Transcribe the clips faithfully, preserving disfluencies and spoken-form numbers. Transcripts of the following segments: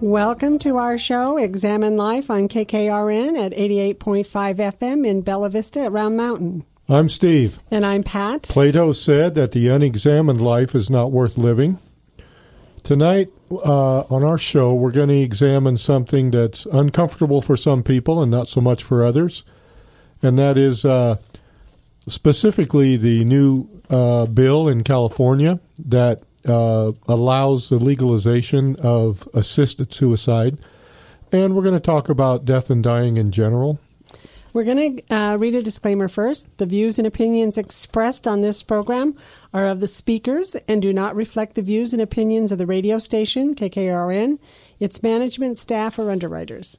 Welcome to our show, Examine Life, on K K R N at eighty-eight point five F M in Bella Vista at Round Mountain. I'm Steve. And I'm Pat. Plato said that the unexamined life is not worth living. Tonight, uh, on our show, we're going to examine something that's uncomfortable for some people and not so much for others, and that is uh, specifically the new uh, bill in California that Uh, allows the legalization of assisted suicide. And we're going to talk about death and dying in general. We're going to uh, read a disclaimer first. The views and opinions expressed on this program are of the speakers and do not reflect the views and opinions of the radio station, K K R N, its management, staff, or underwriters.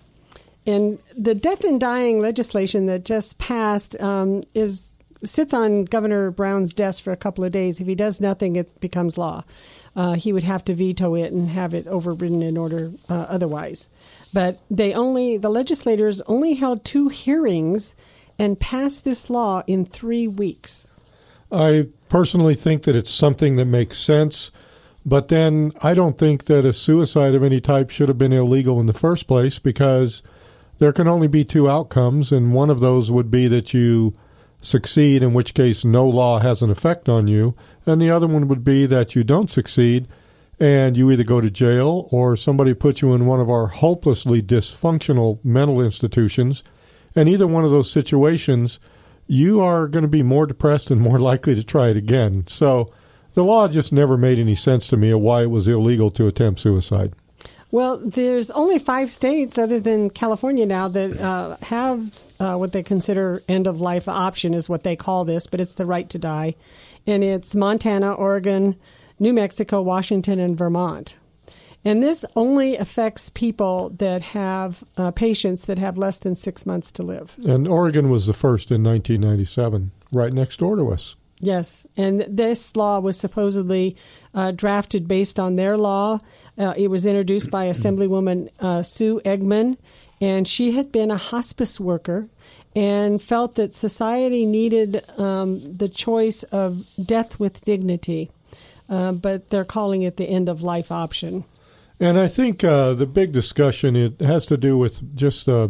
And the death and dying legislation that just passed um, is sits on Governor Brown's desk for a couple of days. If he does nothing, it becomes law. Uh, he would have to veto it and have it overridden in order uh, otherwise. But they only the legislators only held two hearings and passed this law in three weeks. I personally think that it's something that makes sense, but then I don't think that a suicide of any type should have been illegal in the first place, because there can only be two outcomes, and one of those would be that you succeed, in which case no law has an effect on you, and the other one would be that you don't succeed and you either go to jail or somebody puts you in one of our hopelessly dysfunctional mental institutions. And either one of those situations, you are going to be more depressed and more likely to try it again. So the law just never made any sense to me of why it was illegal to attempt suicide. Well, there's only five states other than California now that uh, have uh, what they consider end-of-life option is what they call this, but it's the right to die. And it's Montana, Oregon, New Mexico, Washington, and Vermont. And this only affects people that have uh, patients that have less than six months to live. And Oregon was the first in nineteen ninety-seven, right next door to us. Yes, and this law was supposedly uh, drafted based on their law. Uh, it was introduced by Assemblywoman uh, Sue Eggman, and she had been a hospice worker and felt that society needed um, the choice of death with dignity, uh, but they're calling it the end-of-life option. And I think uh, the big discussion, it has to do with just uh,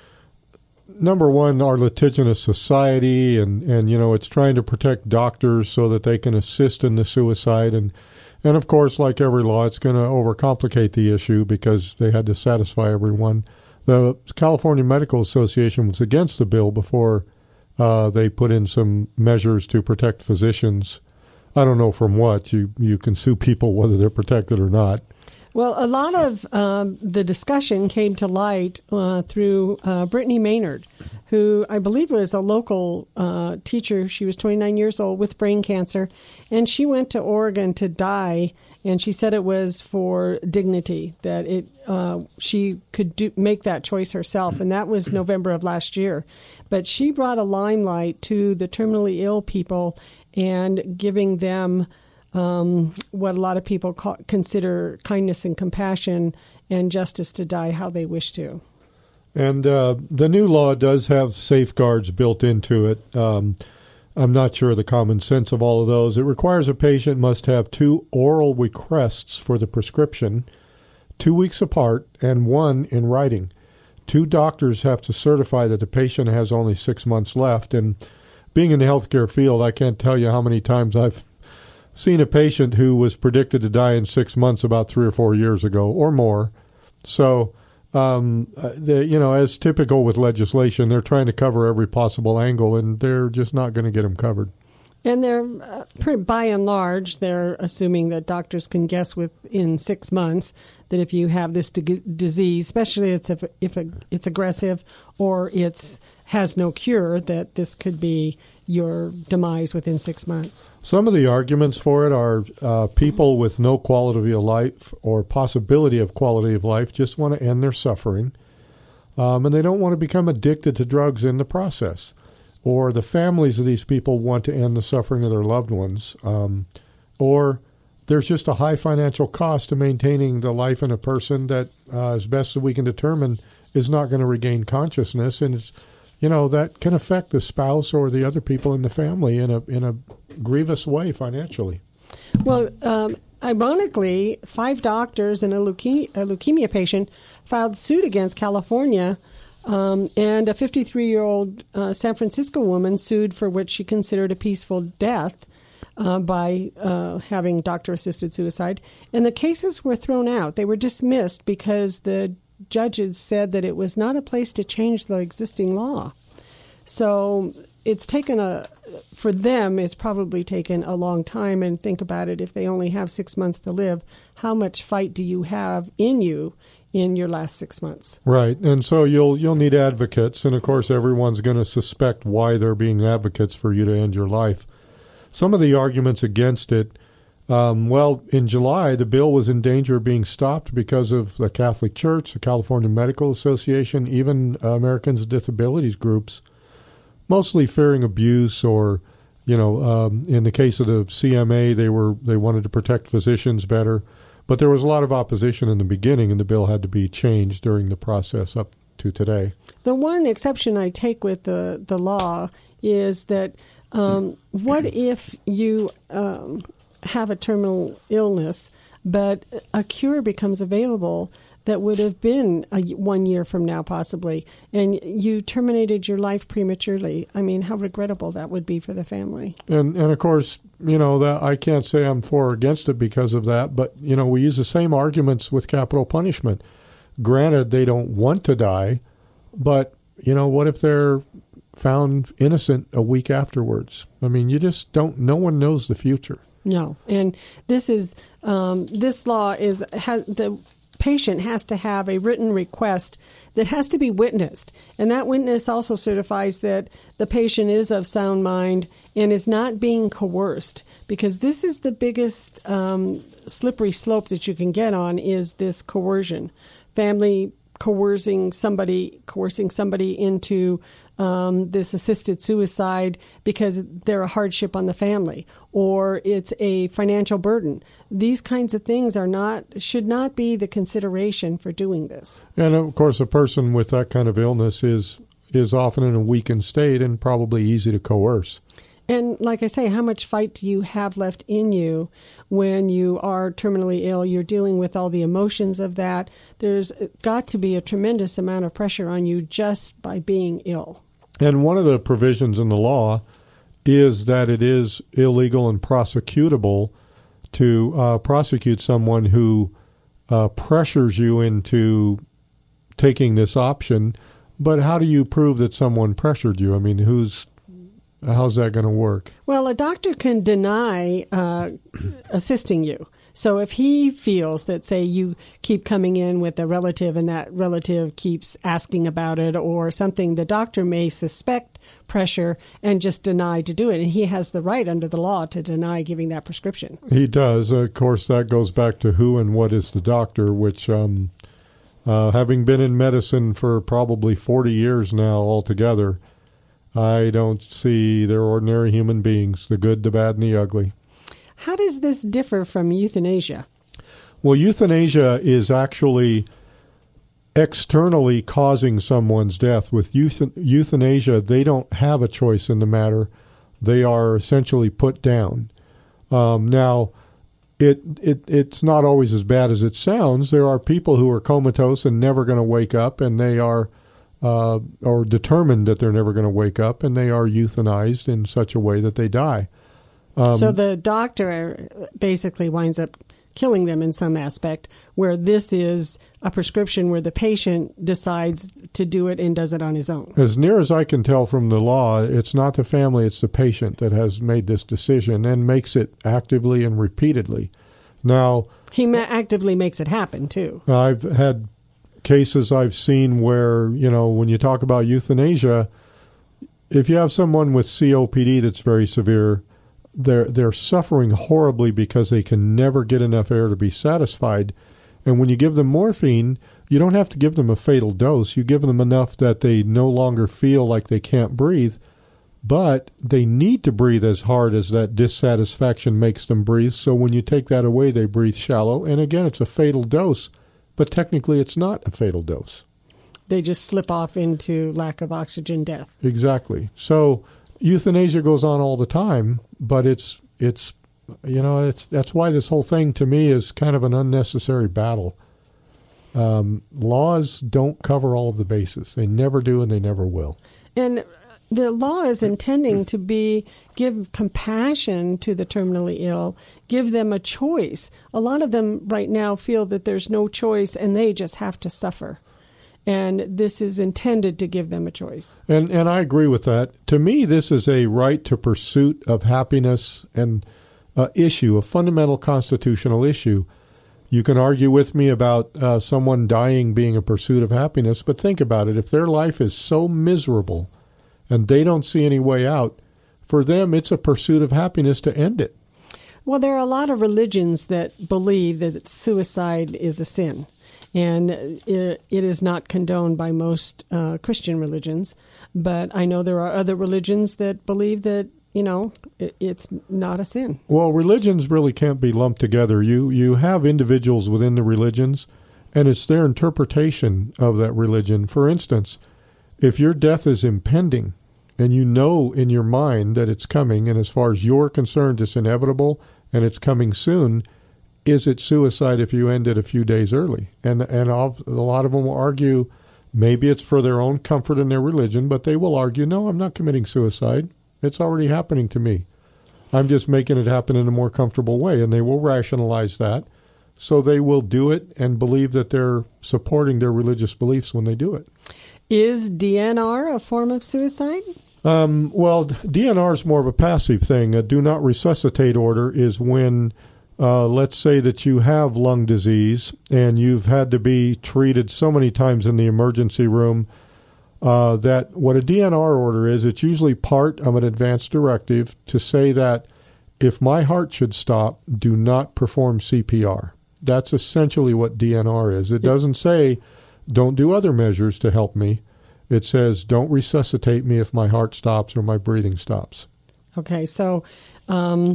number one, our litigious society, and, and, you know, it's trying to protect doctors so that they can assist in the suicide. And, and of course, like every law, it's going to overcomplicate the issue because they had to satisfy everyone. The California Medical Association was against the bill before uh, they put in some measures to protect physicians. I don't know from what. You, you can sue people whether they're protected or not. Well, a lot of um, the discussion came to light uh, through uh, Brittany Maynard, who I believe was a local uh, teacher. She was twenty-nine years old with brain cancer, and she went to Oregon to die, and she said it was for dignity, that it uh, she could do, make that choice herself, and that was November of last year. But she brought a limelight to the terminally ill people and giving them Um, what a lot of people call, consider kindness and compassion and justice to die how they wish to. And uh, the new law does have safeguards built into it. Um, I'm not sure of the common sense of all of those. It requires a patient must have two oral requests for the prescription, two weeks apart, and one in writing. Two doctors have to certify that the patient has only six months left. And being in the healthcare field, I can't tell you how many times I've seen a patient who was predicted to die in six months about three or four years ago or more. So, um, the, you know, as typical with legislation, they're trying to cover every possible angle, and they're just not going to get them covered. And they're, uh, pretty, by and large, they're assuming that doctors can guess within six months that if you have this d- disease, especially if, if, if it's aggressive or it's has no cure, that this could be your demise within six months. Some of the arguments for it are uh, people with no quality of life or possibility of quality of life just want to end their suffering, um, and they don't want to become addicted to drugs in the process. Or the families of these people want to end the suffering of their loved ones. Um, or there's just a high financial cost to maintaining the life in a person that, uh, as best as we can determine, is not going to regain consciousness. And it's, you know, that can affect the spouse or the other people in the family in a in a grievous way financially. Well, um, ironically, five doctors and a leukemia, a leukemia patient filed suit against California, um, and a fifty-three-year-old uh, San Francisco woman sued for what she considered a peaceful death uh, by uh, having doctor-assisted suicide. And the cases were thrown out. They were dismissed because the judges said that it was not a place to change the existing law. So it's taken a, for them, it's probably taken a long time. And think about it, if they only have six months to live, how much fight do you have in you in your last six months? Right. And so you'll you'll need advocates. And, of course, everyone's going to suspect why they're being advocates for you to end your life. Some of the arguments against it, um, well, in July, the bill was in danger of being stopped because of the Catholic Church, the California Medical Association, even uh, Americans with Disabilities groups, mostly fearing abuse or, you know, um, in the case of the C M A, they were they wanted to protect physicians better. But there was a lot of opposition in the beginning, and the bill had to be changed during the process up to today. The one exception I take with the, the law is that um, what if you um, have a terminal illness, but a cure becomes available that would have been a, one year from now possibly, and you terminated your life prematurely? I mean, how regrettable that would be for the family. And, and of course, you know, that I can't say I'm for or against it because of that, but, you know, we use the same arguments with capital punishment. Granted, they don't want to die, but, you know, what if they're found innocent a week afterwards? I mean, you just don't, no one knows the future. No. And this is, um, this law is, has, the patient has to have a written request that has to be witnessed. And that witness also certifies that the patient is of sound mind and is not being coerced, because this is the biggest um, slippery slope that you can get on, is this coercion. Family coercing somebody, coercing somebody into Um, this assisted suicide because they're a hardship on the family, or it's a financial burden. These kinds of things are not, should not be the consideration for doing this. And of course, a person with that kind of illness is is often in a weakened state and probably easy to coerce. And like I say, how much fight do you have left in you when you are terminally ill? You're dealing with all the emotions of that. There's got to be a tremendous amount of pressure on you just by being ill. And one of the provisions in the law is that it is illegal and prosecutable to uh, prosecute someone who uh, pressures you into taking this option. But how do you prove that someone pressured you? I mean, who's how's that going to work? Well, a doctor can deny uh, assisting you. So if he feels that, say, you keep coming in with a relative and that relative keeps asking about it or something, the doctor may suspect pressure and just deny to do it. And he has the right under the law to deny giving that prescription. He does. Of course, that goes back to who and what is the doctor, which, um, uh, having been in medicine for probably forty years now altogether, I don't see they're ordinary human beings, the good, the bad, and the ugly. How does this differ from euthanasia? Well, euthanasia is actually externally causing someone's death. With euth- euthanasia, they don't have a choice in the matter. They are essentially put down. Um, now, it, it it's not always as bad as it sounds. There are people who are comatose and never going to wake up, and they are uh, or determined that they're never going to wake up, and they are euthanized in such a way that they die. Um, so the doctor basically winds up killing them in some aspect, where this is a prescription where the patient decides to do it and does it on his own. As near as I can tell from the law, it's not the family, it's the patient that has made this decision and makes it actively and repeatedly. Now, he ma- actively makes it happen, too. I've had cases I've seen where, you know, when you talk about euthanasia, if you have someone with C O P D that's very severe, They're they're suffering horribly because they can never get enough air to be satisfied. And when you give them morphine, you don't have to give them a fatal dose. You give them enough that they no longer feel like they can't breathe, but they need to breathe as hard as that dissatisfaction makes them breathe. So when you take that away, they breathe shallow. And again, it's a fatal dose, but technically it's not a fatal dose. They just slip off into lack of oxygen death. Exactly. So euthanasia goes on all the time, but it's it's you know, it's that's why this whole thing to me is kind of an unnecessary battle. Um, laws don't cover all of the bases. They never do, and they never will. And the law is intending to be give compassion to the terminally ill, give them a choice. A lot of them right now feel that there's no choice and they just have to suffer. And this is intended to give them a choice. And and I agree with that. To me, this is a right to pursuit of happiness and uh, issue, a fundamental constitutional issue. You can argue with me about uh, someone dying being a pursuit of happiness, but think about it. If their life is so miserable and they don't see any way out, for them it's a pursuit of happiness to end it. Well, there are a lot of religions that believe that suicide is a sin. And it, it is not condoned by most uh, Christian religions. But I know there are other religions that believe that, you know, it, it's not a sin. Well, religions really can't be lumped together. You you have individuals within the religions, and it's their interpretation of that religion. For instance, if your death is impending, and you know in your mind that it's coming, and as far as you're concerned, it's inevitable, and it's coming soon, is it suicide if you end it a few days early? And and a lot of them will argue maybe it's for their own comfort in their religion, but they will argue, no, I'm not committing suicide. It's already happening to me. I'm just making it happen in a more comfortable way, and they will rationalize that. So they will do it and believe that they're supporting their religious beliefs when they do it. Is D N R a form of suicide? Um, well, D N R is more of a passive thing. A do not resuscitate order is when, uh, let's say that you have lung disease and you've had to be treated so many times in the emergency room uh, that what a D N R order is, it's usually part of an advance directive to say that if my heart should stop, do not perform C P R. That's essentially what D N R is. It doesn't say don't do other measures to help me. It says don't resuscitate me if my heart stops or my breathing stops. Okay, so um,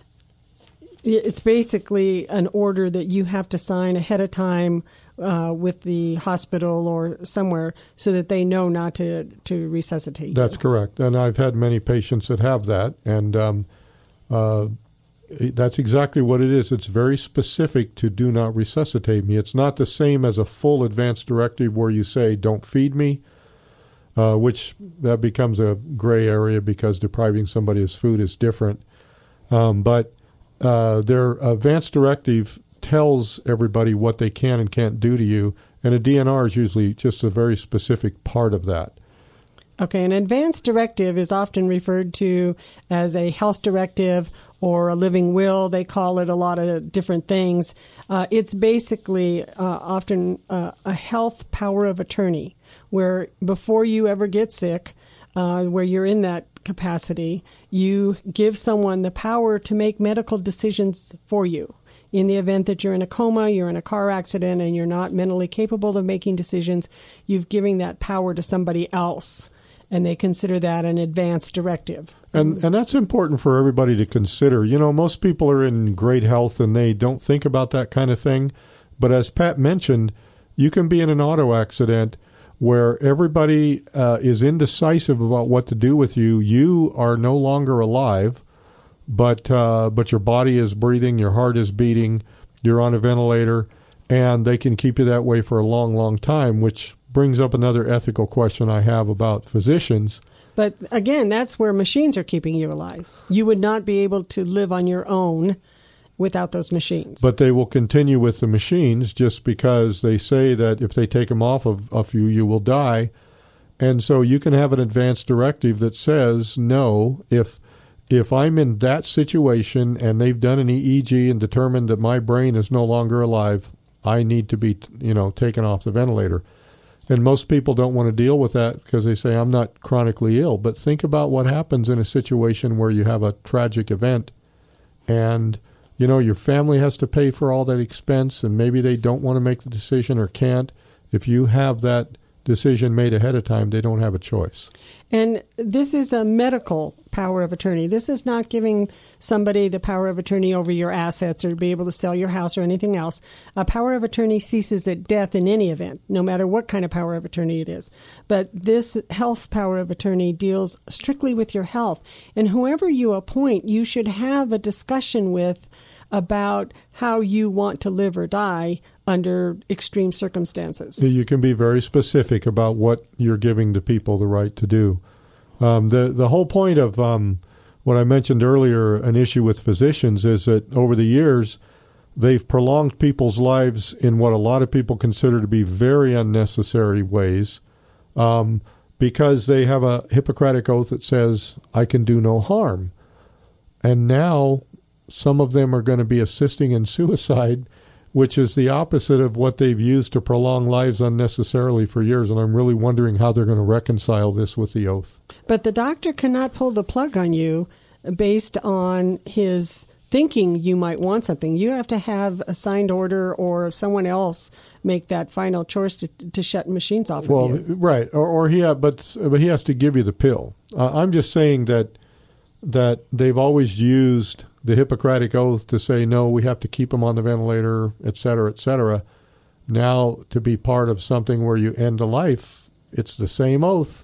it's basically an order that you have to sign ahead of time uh, with the hospital or somewhere so that they know not to, to resuscitate you. That's correct. And I've had many patients that have that, and um, uh, that's exactly what it is. It's very specific to do not resuscitate me. It's not the same as a full advance directive where you say don't feed me, uh, which that becomes a gray area because depriving somebody of food is different. Um, but uh, their advance directive tells everybody what they can and can't do to you, and a D N R is usually just a very specific part of that. Okay, an advance directive is often referred to as a health directive or a living will. They call it a lot of different things. Uh, it's basically uh, often uh, a health power of attorney, where before you ever get sick, uh, where you're in that capacity, you give someone the power to make medical decisions for you. In the event that you're in a coma, you're in a car accident, and you're not mentally capable of making decisions, you've given that power to somebody else. And they consider that an advance directive. And and that's important for everybody to consider. You know, most people are in great health and they don't think about that kind of thing. But as Pat mentioned, you can be in an auto accident where everybody uh, is indecisive about what to do with you. You are no longer alive, but uh, but your body is breathing, your heart is beating, you're on a ventilator, and they can keep you that way for a long, long time, which brings up another ethical question I have about physicians. But again, that's where machines are keeping you alive. You would not be able to live on your own without those machines. But they will continue with the machines just because they say that if they take them off of, of you, you will die. And so you can have an advance directive that says, no, if if I'm in that situation and they've done an E E G and determined that my brain is no longer alive, I need to be, you know, taken off the ventilator. And most people don't want to deal with that because they say, I'm not chronically ill. But think about what happens in a situation where you have a tragic event and, you know, your family has to pay for all that expense and maybe they don't want to make the decision or can't. If you have that decision made ahead of time, they don't have a choice. And this is a medical power of attorney. This is not giving somebody the power of attorney over your assets or to be able to sell your house or anything else. A power of attorney ceases at death in any event, no matter what kind of power of attorney it is. But this health power of attorney deals strictly with your health. And whoever you appoint, you should have a discussion with about how you want to live or die under extreme circumstances. You can be very specific about what you're giving the people the right to do. Um, the the whole point of um, what I mentioned earlier, an issue with physicians, is that over the years, they've prolonged people's lives in what a lot of people consider to be very unnecessary ways um, because they have a Hippocratic oath that says, I can do no harm. And now some of them are going to be assisting in suicide, which is the opposite of what they've used to prolong lives unnecessarily for years. And I'm really wondering how they're going to reconcile this with the oath. But the doctor cannot pull the plug on you based on his thinking you might want something. You have to have a signed order or someone else make that final choice to, to shut machines off well, of you. Right. Or, or he, ha- but, but he has to give you the pill. Uh, I'm just saying that that they've always used the Hippocratic oath to say, no, we have to keep them on the ventilator, et cetera, et cetera. Now, to be part of something where you end a life, it's the same oath.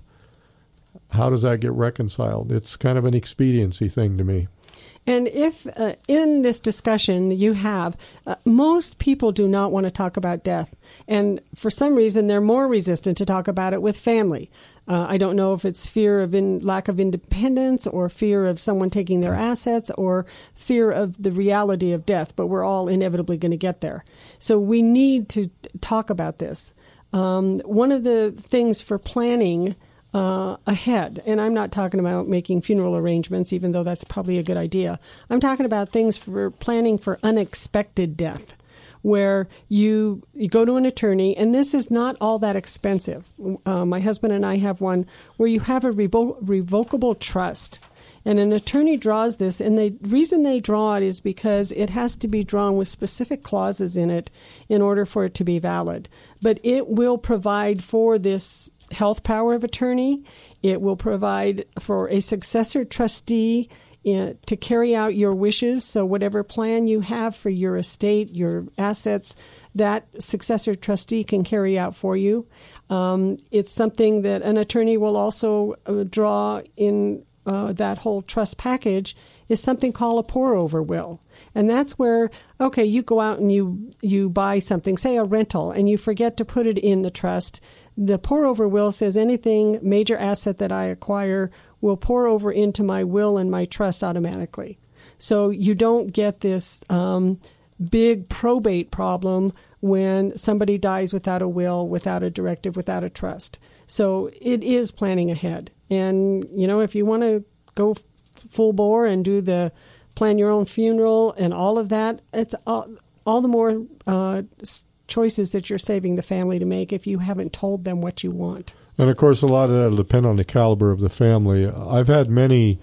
How does that get reconciled? It's kind of an expediency thing to me. And if uh, in this discussion you have, uh, most people do not want to talk about death. And for some reason, they're more resistant to talk about it with family. Uh, I don't know if it's fear of in, lack of independence or fear of someone taking their assets or fear of the reality of death, but we're all inevitably going to get there. So we need to talk about this. Um, one of the things for planning Uh, ahead. And I'm not talking about making funeral arrangements, even though that's probably a good idea. I'm talking about things for planning for unexpected death, where you, you go to an attorney, and this is not all that expensive. Uh, my husband and I have one where you have a revo- revocable trust. And an attorney draws this, and the reason they draw it is because it has to be drawn with specific clauses in it in order for it to be valid. But it will provide for this health power of attorney. It will provide for a successor trustee in, to carry out your wishes. So whatever plan you have for your estate, your assets, that successor trustee can carry out for you. Um, it's something that an attorney will also uh, draw in uh, that whole trust package is something called a pour-over will. And that's where, okay, you go out and you, you buy something, say a rental, and you forget to put it in the trust. The pour-over will says anything, major asset that I acquire will pour over into my will and my trust automatically. So you don't get this um, big probate problem when somebody dies without a will, without a directive, without a trust. So it is planning ahead. And, you know, if you want to go f- full bore and do the plan your own funeral and all of that, it's all, all the more uh, choices that you're saving the family to make if you haven't told them what you want. And, of course, a lot of that will depend on the caliber of the family. I've had many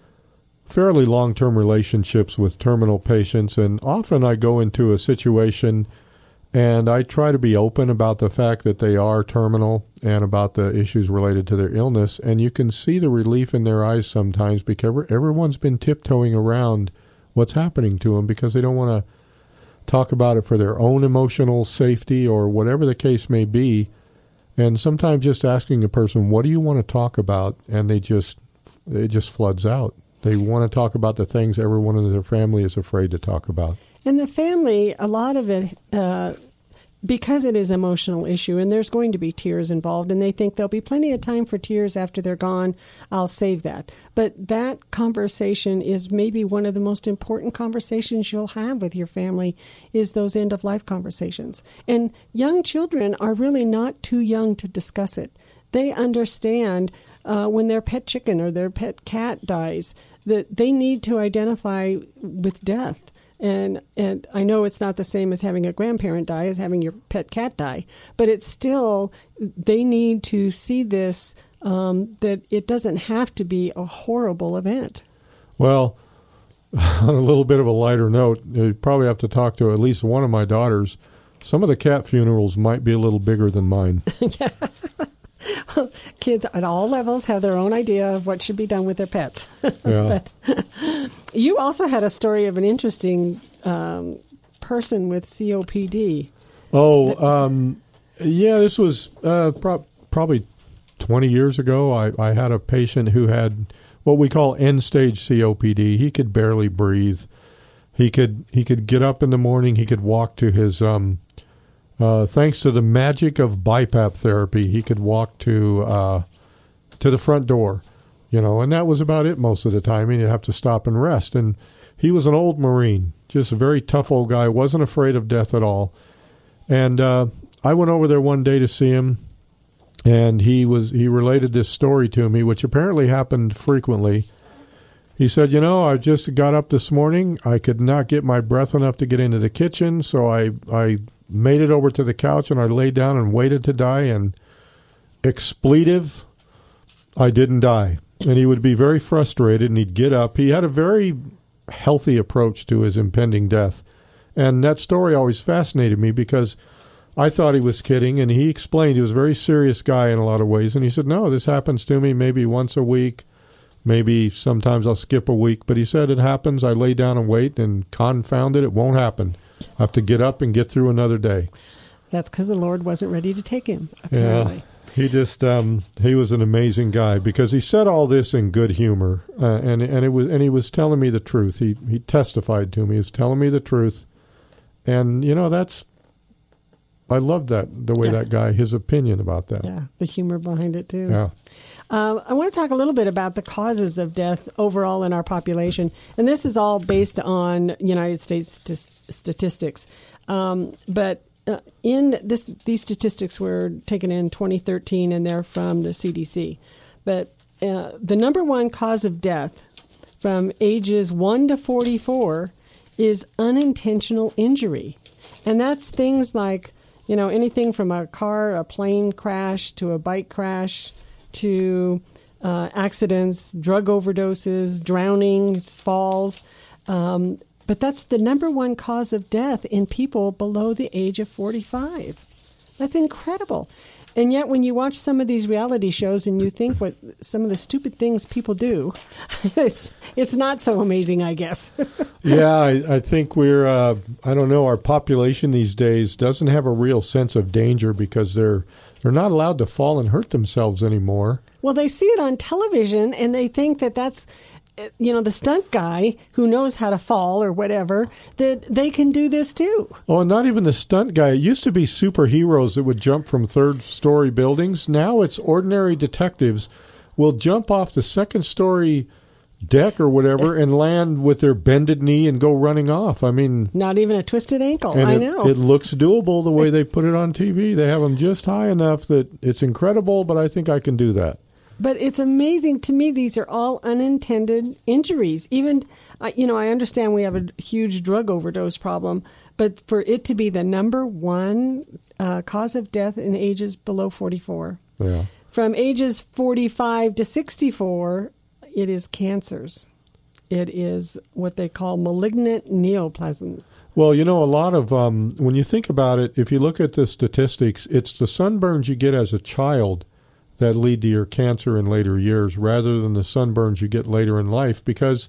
fairly long-term relationships with terminal patients, and often I go into a situation and I try to be open about the fact that they are terminal and about the issues related to their illness, and you can see the relief in their eyes sometimes because everyone's been tiptoeing around what's happening to them because they don't want to talk about it for their own emotional safety or whatever the case may be. And sometimes just asking a person, what do you want to talk about? And they just, it just floods out. They want to talk about the things everyone in their family is afraid to talk about. And the family, a lot of it, uh, because it is an emotional issue, and there's going to be tears involved, and they think there'll be plenty of time for tears after they're gone, I'll save that. But that conversation is maybe one of the most important conversations you'll have with your family is those end-of-life conversations. And young children are really not too young to discuss it. They understand uh, when their pet chicken or their pet cat dies that they need to identify with death. And and I know it's not the same as having a grandparent die, as having your pet cat die, but it's still, they need to see this, um, that it doesn't have to be a horrible event. Well, on a little bit of a lighter note, you probably have to talk to at least one of my daughters. Some of the cat funerals might be a little bigger than mine. Yeah. Kids at all levels have their own idea of what should be done with their pets. Yeah. But you also had a story of an interesting um, person with C O P D. Oh, um, yeah, this was uh, pro- probably twenty years ago. I, I had a patient who had what we call end-stage C O P D. He could barely breathe. He could he could get up in the morning. He could walk to his um, uh, thanks to the magic of B I P A P therapy. He could walk to uh, to the front door, you know, and that was about it most of the time. And you'd have to stop and rest. And he was an old Marine, just a very tough old guy. Wasn't afraid of death at all. And uh, I went over there one day to see him, and he was he related this story to me, which apparently happened frequently. He said, you know, I just got up this morning. I could not get my breath enough to get into the kitchen, so I, I made it over to the couch, and I laid down and waited to die, and expletive, I didn't die. And he would be very frustrated, and he'd get up. He had a very healthy approach to his impending death. And that story always fascinated me because I thought he was kidding, and he explained he was a very serious guy in a lot of ways. And he said, no, this happens to me maybe once a week. Maybe sometimes I'll skip a week, but he said it happens. I lay down and wait, and confound it, it won't happen. I have to get up and get through another day. That's because the Lord wasn't ready to take him, apparently. Yeah, he just um, he was an amazing guy because he said all this in good humor, uh, and and it was and he was telling me the truth. He he testified to me. He was telling me the truth, and you know that's. I loved that, the way yeah. that guy, his opinion about that. Yeah, the humor behind it, too. Yeah. Um, I want to talk a little bit about the causes of death overall in our population. And this is all based on United States st- statistics. Um, but uh, in this, these statistics were taken in twenty thirteen, and they're from the C D C. But uh, the number one cause of death from ages one to forty-four is unintentional injury. And that's things like, you know, anything from a car, a plane crash, to a bike crash, to uh, accidents, drug overdoses, drowning, falls. Um, but that's the number one cause of death in people below the age of forty-five. That's incredible. And yet when you watch some of these reality shows and you think what some of the stupid things people do, it's it's not so amazing, I guess. Yeah, I, I think we're, uh, I don't know, our population these days doesn't have a real sense of danger because they're they're not allowed to fall and hurt themselves anymore. Well, they see it on television and they think that that's, you know, the stunt guy who knows how to fall or whatever, that they can do this too. Oh, and not even the stunt guy. It used to be superheroes that would jump from third-story buildings. Now it's ordinary detectives will jump off the second-story deck or whatever and land with their bended knee and go running off. I mean... Not even a twisted ankle, I it, know. It looks doable the way they put it on T V. They have them just high enough that it's incredible, but I think I can do that. But it's amazing to me. These are all unintended injuries. Even, you know, I understand we have a huge drug overdose problem, but for it to be the number one uh, cause of death in ages below forty-four. Yeah. From ages forty-five to sixty-four, it is cancers. It is what they call malignant neoplasms. Well, you know, a lot of, um, when you think about it, if you look at the statistics, it's the sunburns you get as a child that lead to your cancer in later years rather than the sunburns you get later in life because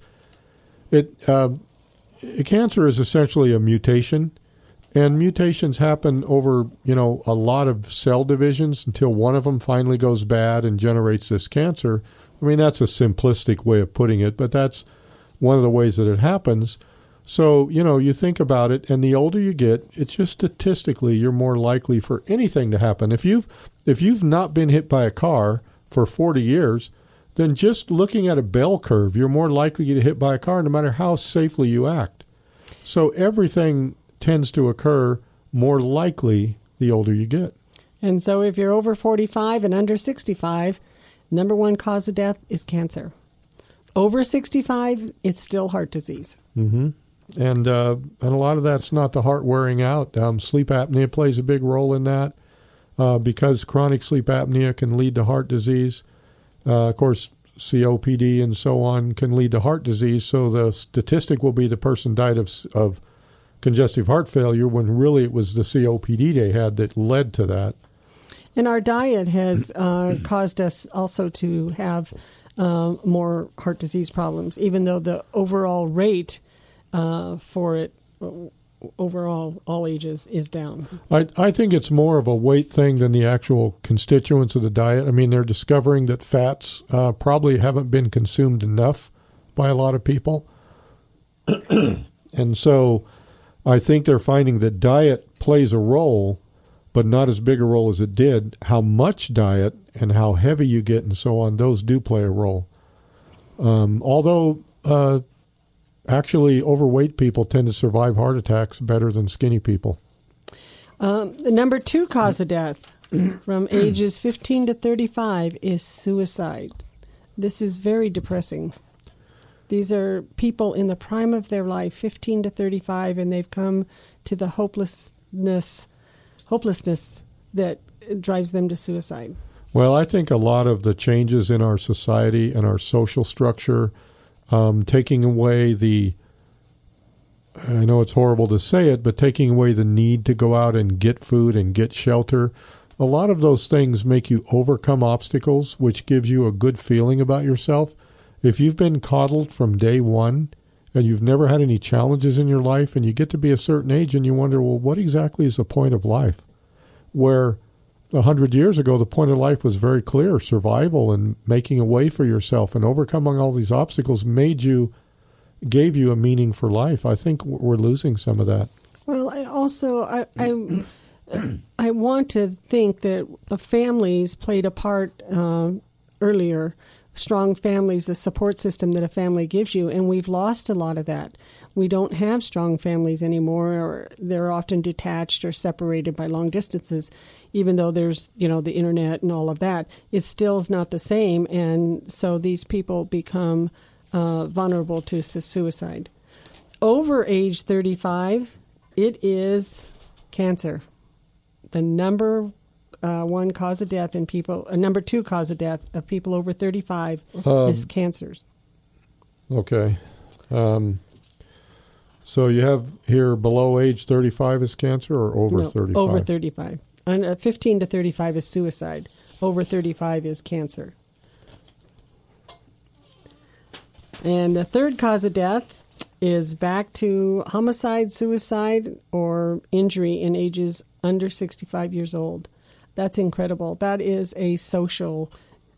it uh, cancer is essentially a mutation, and mutations happen over, you know, a lot of cell divisions until one of them finally goes bad and generates this cancer. I mean, that's a simplistic way of putting it, but that's one of the ways that it happens. So, you know, you think about it, and the older you get, it's just statistically you're more likely for anything to happen. If you've if you've not been hit by a car for forty years, then just looking at a bell curve, you're more likely to get hit by a car no matter how safely you act. So everything tends to occur more likely the older you get. And so if you're over forty-five and under sixty-five, number one cause of death is cancer. Over sixty-five, it's still heart disease. Mm-hmm. And uh, and a lot of that's not the heart wearing out. Um, sleep apnea plays a big role in that uh, because chronic sleep apnea can lead to heart disease. Uh, of course, C O P D and so on can lead to heart disease. So the statistic will be the person died of of congestive heart failure when really it was the C O P D they had that led to that. And our diet has uh, caused us also to have uh, more heart disease problems, even though the overall rate uh, for it, overall, all ages, is down. I, I think it's more of a weight thing than the actual constituents of the diet. I mean, they're discovering that fats uh, probably haven't been consumed enough by a lot of people. And so I think they're finding that diet plays a role, but not as big a role as it did. How much diet and how heavy you get and so on, those do play a role. Um, although uh, actually overweight people tend to survive heart attacks better than skinny people. Um, the number two cause of death from ages fifteen to thirty-five is suicide. This is very depressing. These are people in the prime of their life, fifteen to thirty-five, and they've come to the hopelessness hopelessness that drives them to suicide. Well, I think a lot of the changes in our society and our social structure, um, taking away the, I know it's horrible to say it, but taking away the need to go out and get food and get shelter, a lot of those things make you overcome obstacles, which gives you a good feeling about yourself. If you've been coddled from day one and you've never had any challenges in your life and you get to be a certain age and you wonder, well, what exactly is the point of life? Where a hundred years ago, the point of life was very clear, survival and making a way for yourself, and overcoming all these obstacles made you, gave you a meaning for life. I think we're losing some of that. Well, I also, I, I, I want to think that families played a part uh, earlier. Strong families, the support system that a family gives you, and we've lost a lot of that. We don't have strong families anymore, or they're often detached or separated by long distances. Even though there's, you know, the internet and all of that, it still is not the same, and so these people become uh, vulnerable to suicide. Over age thirty-five, it is cancer. The number Uh, one cause of death in people, uh, number two cause of death of people over thirty-five um, is cancers. Okay. Um, so you have here below age thirty-five is cancer, or over no, thirty-five? Over thirty-five. And, uh, fifteen to thirty-five is suicide. Over thirty-five is cancer. And the third cause of death is back to homicide, suicide, or injury in ages under sixty-five years old. That's incredible. That is a social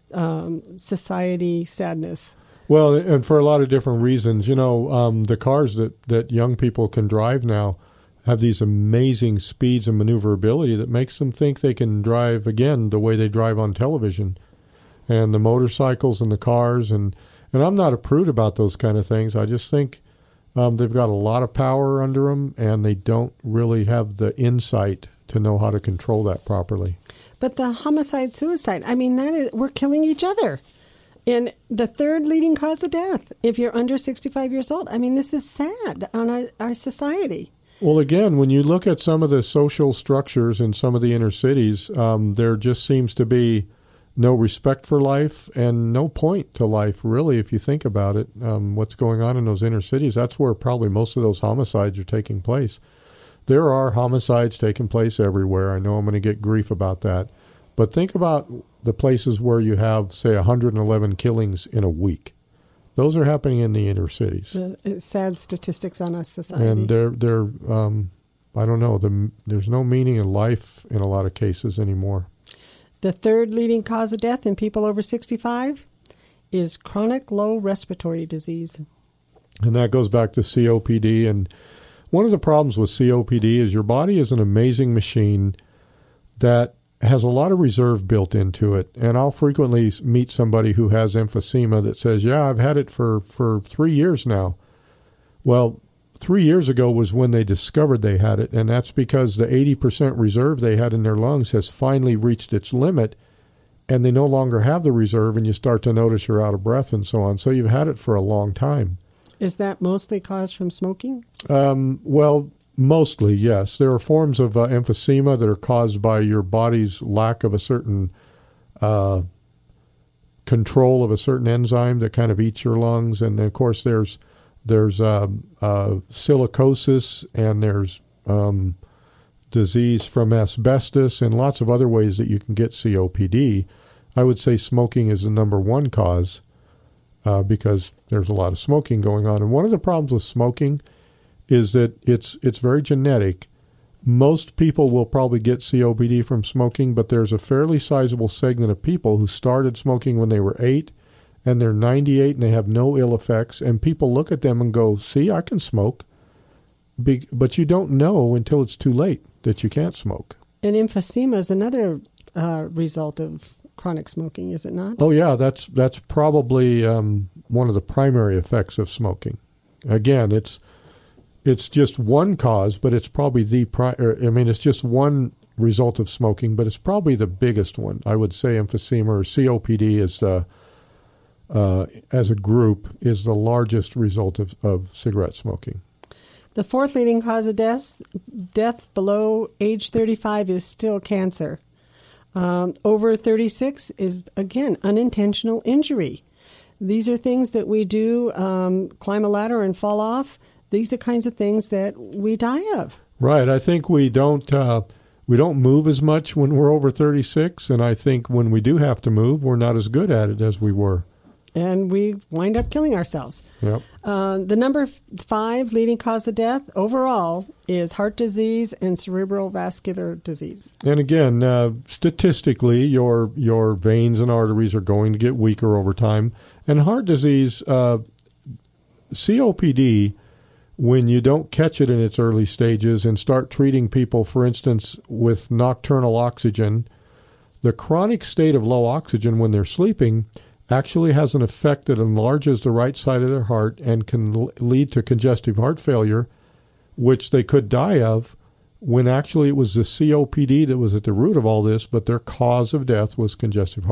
um, society sadness. Well, and for a lot of different reasons. You know, um, the cars that, that young people can drive now have these amazing speeds and maneuverability that makes them think they can drive, again, the way they drive on television. And the motorcycles and the cars. And, and I'm not a prude about those kind of things. I just think um, they've got a lot of power under them, and they don't really have the insight to know how to control that properly. But the homicide, suicide, I mean, that is, we're killing each other. And the third leading cause of death, if you're under sixty-five years old, I mean, this is sad on our, our society. Well, again, when you look at some of the social structures in some of the inner cities, um, there just seems to be no respect for life and no point to life, really, if you think about it. Um, what's going on in those inner cities, that's where probably most of those homicides are taking place. There are homicides taking place everywhere. I know I'm going to get grief about that. But think about the places where you have, say, one hundred eleven killings in a week. Those are happening in the inner cities. The sad statistics on our society. And they're, they're um, I don't know, the, there's no meaning in life in a lot of cases anymore. The third leading cause of death in people over sixty-five is chronic low respiratory disease. And that goes back to C O P D. And one of the problems with C O P D is your body is an amazing machine that has a lot of reserve built into it. And I'll frequently meet somebody who has emphysema that says, yeah, I've had it for, for three years now. Well, three years ago was when they discovered they had it, and that's because the eighty percent reserve they had in their lungs has finally reached its limit, and they no longer have the reserve, and you start to notice you're out of breath and so on. So you've had it for a long time. Is that mostly caused from smoking? Um, well, mostly, yes. There are forms of uh, emphysema that are caused by your body's lack of a certain uh, control of a certain enzyme that kind of eats your lungs. And, then, of course, there's there's uh, uh, silicosis, and there's um, disease from asbestos and lots of other ways that you can get C O P D, I would say smoking is the number one cause uh, because there's a lot of smoking going on. And one of the problems with smoking is that it's it's very genetic. Most people will probably get C O P D from smoking, but there's a fairly sizable segment of people who started smoking when they were eight, and they're ninety-eight, and they have no ill effects. And people look at them and go, see, I can smoke. Be- but you don't know until it's too late that you can't smoke. And emphysema is another uh, result of chronic smoking, is it not? Oh, yeah, that's that's probably um, one of the primary effects of smoking. Again, it's it's just one cause, but it's probably the pri- or, I mean, it's just one result of smoking, but it's probably the biggest one. I would say emphysema or C O P D is the uh, as a group is the largest result of, of cigarette smoking. The fourth leading cause of death, death below age thirty-five is still cancer. Um, over thirty-six is, again, unintentional injury. These are things that we do, um, climb a ladder and fall off. These are kinds of things that we die of. Right. I think we don't uh, we don't move as much when we're over thirty-six, and I think when we do have to move, we're not as good at it as we were. And we wind up killing ourselves. Yep. Uh, the number five leading cause of death overall is heart disease and cerebral vascular disease. And again, uh, statistically, your your veins and arteries are going to get weaker over time. And heart disease, uh, C O P D, when you don't catch it in its early stages and start treating people, for instance, with nocturnal oxygen, the chronic state of low oxygen when they're sleeping actually has an effect that enlarges the right side of their heart and can l- lead to congestive heart failure, which they could die of, when actually it was the C O P D that was at the root of all this, but their cause of death was congestive heart